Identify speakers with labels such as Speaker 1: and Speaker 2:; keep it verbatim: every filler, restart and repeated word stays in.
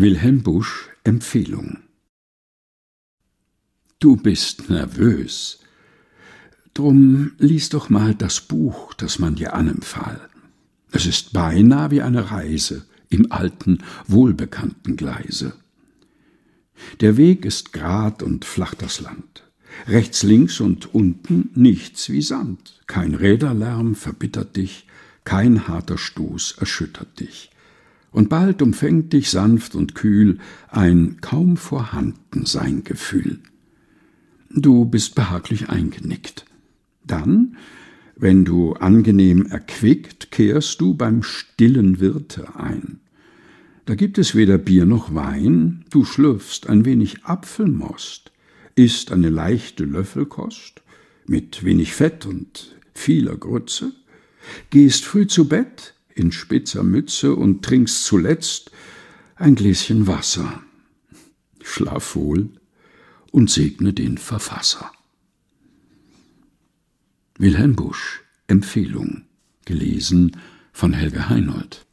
Speaker 1: Wilhelm Busch Empfehlung. Du bist nervös. Drum lies doch mal das Buch, das man dir anempfahl. Es ist beinah wie eine Reise im alten, wohlbekannten Gleise. Der Weg ist grad und flach das Land. Rechts, links und unten nichts wie Sand. Kein Räderlärm verbittert dich, kein harter Stoß erschüttert dich. Und bald umfängt dich sanft und kühl ein kaum Vorhandensein Gefühl. Du bist behaglich eingenickt. Dann, wenn du angenehm erquickt, kehrst du beim stillen Wirte ein. Da gibt es weder Bier noch Wein, du schlürfst ein wenig Apfelmost, isst eine leichte Löffelkost mit wenig Fett und vieler Grütze, gehst früh zu Bett in spitzer Mütze und trinkst zuletzt ein Gläschen Wasser. Schlaf wohl und segne den Verfasser. Wilhelm Busch Empfehlung, gelesen von Helge Heinold.